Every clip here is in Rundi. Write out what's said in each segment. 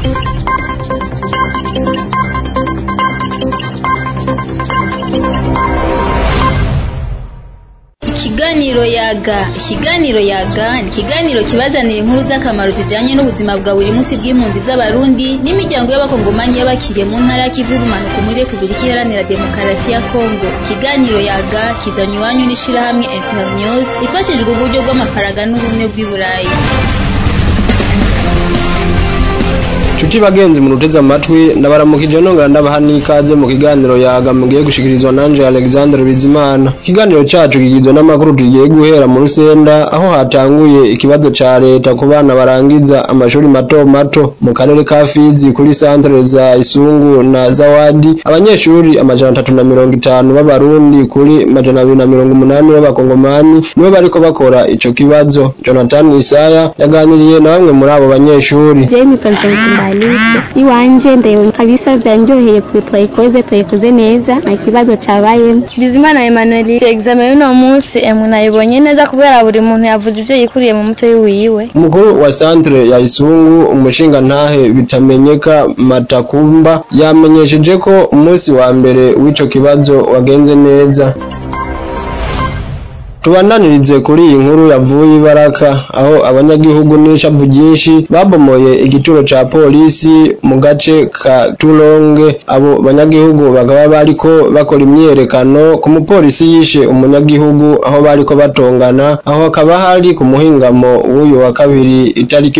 Ikiganiro yaga ni ikiganiro kibazanira inkuru z'akamaro zijanye n'ubuzima bwa buri munsi bw'impunzi z'abarundi n'imiryango y'abakongomanyi y'abakiriye mu ntara y'ikivu y'ubumanuko muri Repubulika Iharanira Demokarasi ya Kongo. Ikiganiro yaga kizanywe iwanyu n'ishirahamwe Internews rifashijwe uburyo bw'amafaranga n'ubumwe bw'i Burayi. Chuti bagenzi muruteza amatwi nabaramukije nongera ndabaha n'ikaze mu kiganiro yaga mugiye gushikirizwa nanje Alexandre Bizimana. Ikiganiro cyacu kigizwe n'amakuru tugiye guhera mu Rusenda aho hatanguye ikibazo ca leta ku bana barangiza amashuri mato mato mu karere ka Fizi kuri centre za Isungu na Zawadi. Abanyeshuri amajana 350 b'abarundi kuri majana 280 b'abakongomani nibo bariko bakora ico kibazo. Jonathan Isaya yaganiriye na bamwe muri abo banyeshuri. Iwanje ndewe kabisa byanjoheye twayikoze neza na kibazo cabaye. Bizimana Emmanuel examen y'uno munsi nayibonye neza kubera buri muntu yavuze ibyo yikuriye mu mutwe wiwe. Umukuru wa centre ya Isungu umushinga ntahe bitamenyeka Matakumba yamenyesheje ko umunsi wa mbere w'ico kibazo wagenze neza. Tubandanirize kuri iyi nkuru yavuye Ibaraka aho abanyagihugu n'ishavu ryinshi babomoye igituro ca polisi mu gace ka Tulonge. Abo banyagihugu bakaba bariko bakora imyerekano ku mupolisi yishe umunyagihugu aho bariko batongana, aho akaba hari ku muhingamo w'uyu wa kabiri itariki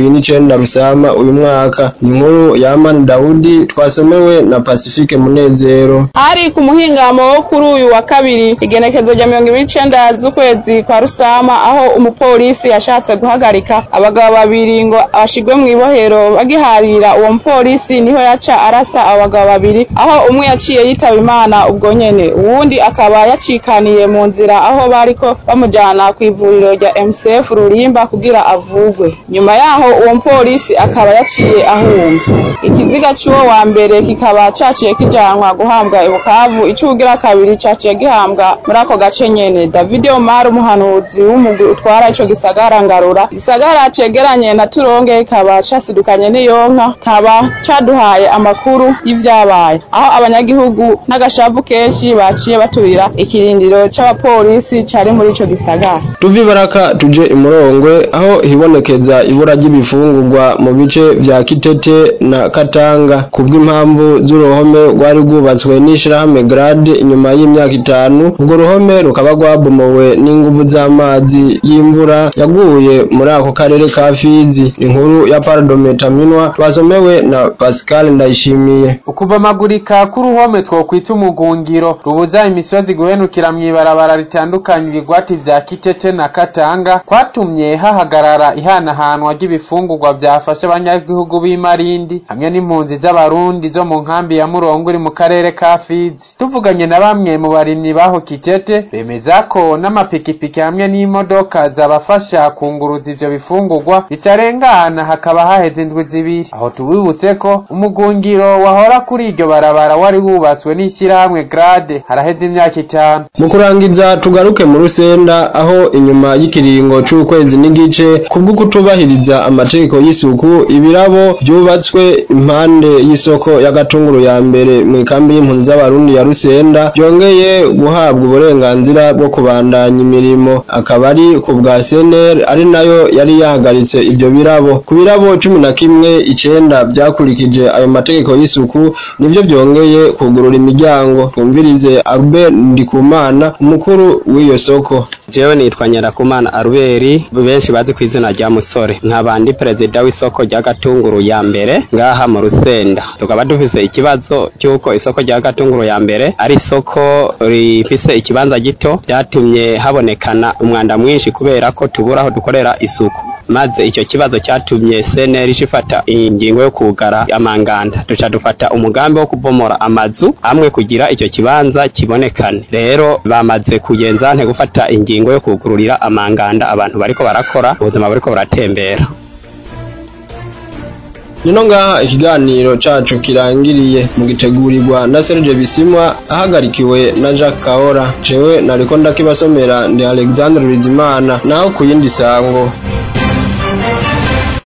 29 Rusama uyu mwaka. Inkuru ya Amani Daudi twasomewe na Pacifique Munezero. Hari ku muhingamo wo kuri uyu wa kabiri igenekezo rya 29 z'ukwezi kwa Rusama aho umupolisi yashatse guhagarika abagabo babiri ngo ashigwe mu ibohero. Bagiharira uwo mupolisi niho yaca arasa abagabo babiri aho umwe yaciye yitaba Imana ubwo nyene, uwundi akaba yacikaniye mu nzira aho bariko bamujana ku ivuriro rya MCF Rulimba kugira avugwe. Nyuma yaho uwo mupolisi akaba yaciye ahunga. Ikiziga cy'uwo wa mbere kikaba caciye kijanwa guhambwa i Bukavu, icugira kabiri caciye gihambwa muri ako gace nyene. David Omar umuhanuzi w'umugwi utwara ico gisagara Ngarura, gisagara cegeranye na Turonge kaba casidukanye n'iyonka, kaba caduhaye amakuru y'ivyabaye aho abanyagihugu n'agashavu kenshi baciye baturira ikirindiro c'abapolisi cari muri ico gisagara. Tuvi Baraka tuje Imurongwe aho hibonekeza ibura ry'ibifungurwa mu bice vya Kitete na Katanga kubw'impamvu z'uruhome rwari rwubatswe n'ishirahamwe Grade inyuma y'imyaka 5. Urwo ruhome rukaba rwabomowe n'inguvu z'amazi y'imvura yaguye muri ako karere ka Fizi. Inkuru ya Pardometa Minwa twasomewe na Pascal Ndayishimiye. Ukuvamagurika k'uruhome twokwita umugungiro rubuza imisozi guhenukira mw'ibarabara ritandukanye ibigwati vya Kitete na Katanga kwatumye hahagarara ihanahanwa ry'ibifungurwa byafasha abanyagihugu b'Imarindi hamwe n'impunzi z'abarundi zo mu nkambi ya Murongo iri mu karere ka Fizi. Tuvuganye na bamwe mu barimyi baho Kitete bemeza ko n'amapikipiki hamwe n'imodoka zabafasha kunguruza ivyo bifungurwa bitarengana hakaba haheze indwi zibiri. Aho tubibutse ko umugungiro wahora kuri iryo barabara wari wubatswe n'ishyirahamwe Grade haraheze imyaka 5. Mu kurangiza tugaruke mu Rusenda aho inyuma y'ikiringo c'ukwezi n'igice kubwo kutubahiriza amategeko y'isuku ibirabo byubatswe impande y'isoko ya Gatunguru ya mbere mu ikambi y'impunzi z'abarundi ya Rusenda byongeye guhabwa uburenganzira bwo kubandanya imirimo. Akaba ari ku bwa CNR ari nayo yari yahagaritse ibyo birabo. Ku birabo 11 byakurikije ayo mategeko y'isuku nivyo byongeye kugurura imiryango. Twumvirize Albert Ndikumana umukuru w'iyo soko. Jewe nitwa Nyirakumana Albert benshi bazi ku izina rya Musore, nkabandi perezida w'isoko rya Gatunguru ya mbere ngaha mu Rusenda. Tukaba dufise ikibazo cyuko isoko rya Gatunguru ya mbere ari isoko rifise ikibanza gito, byatumye habonekana umwanda mwinshi kubera ko tubura aho dukorera isuku. Maze icyo kibazo cyatumye CNR ifata ingingo yo kugara amanganda. Duca dufata umugambi wo kubomora amazu amwe kugira icyo kibanza kibonekane. Rero bamaze kugenza nte gufata ingingo yo kugururira amanganda abantu bariko barakora ubuzima bariko baratembera. Nino ngaha ikiganiro cacu kirangiriye mu gitegurirwa na Serge Bisimwa ahagarikiwe na Jacques Kaora. Jewe nariko ndakibasomera ndi Alexandre Bizimana naho kuyindi sango.